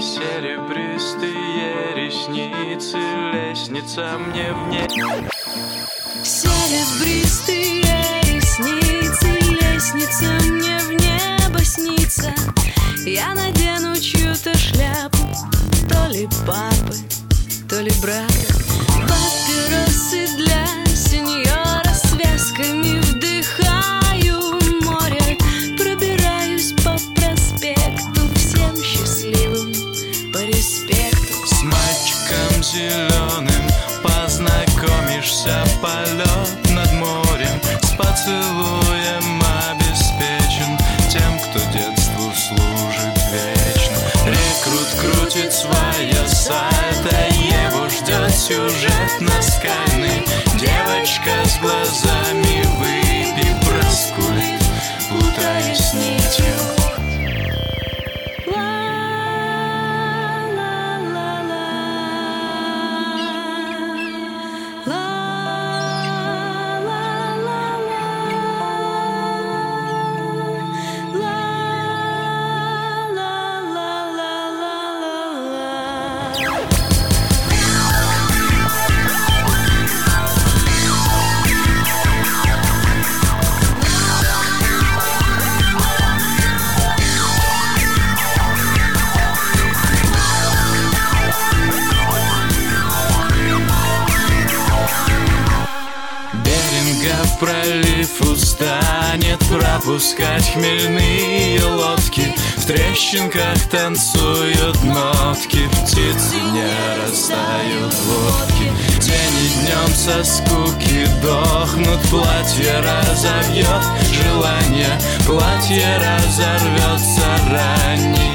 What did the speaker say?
Серебристые ресницы, лестница мне в небо. Серебристые ресницы, лестница мне в небо снится. Я надену чью-то шляпу, то ли папы, то ли брата. Папиросы для сеньора, связками вдыхаю море. Пробираюсь по проспекту, всем счастливым по респекту. С мальчиком зеленым познакомишься, полет над морем. С поцелуем обеспечен тем, кто детству служит вечно. Рекрут крутит свое сальто, его ждет сюжет наскальный. Девочка с глазами выпей, проскулит, путаясь нитью. Пролив устанет пропускать хмельные лодки. В трещинках танцуют нотки, птицы не растают водки. День и днем со скуки дохнут, платье разовьет желание, платье разорвется ранее.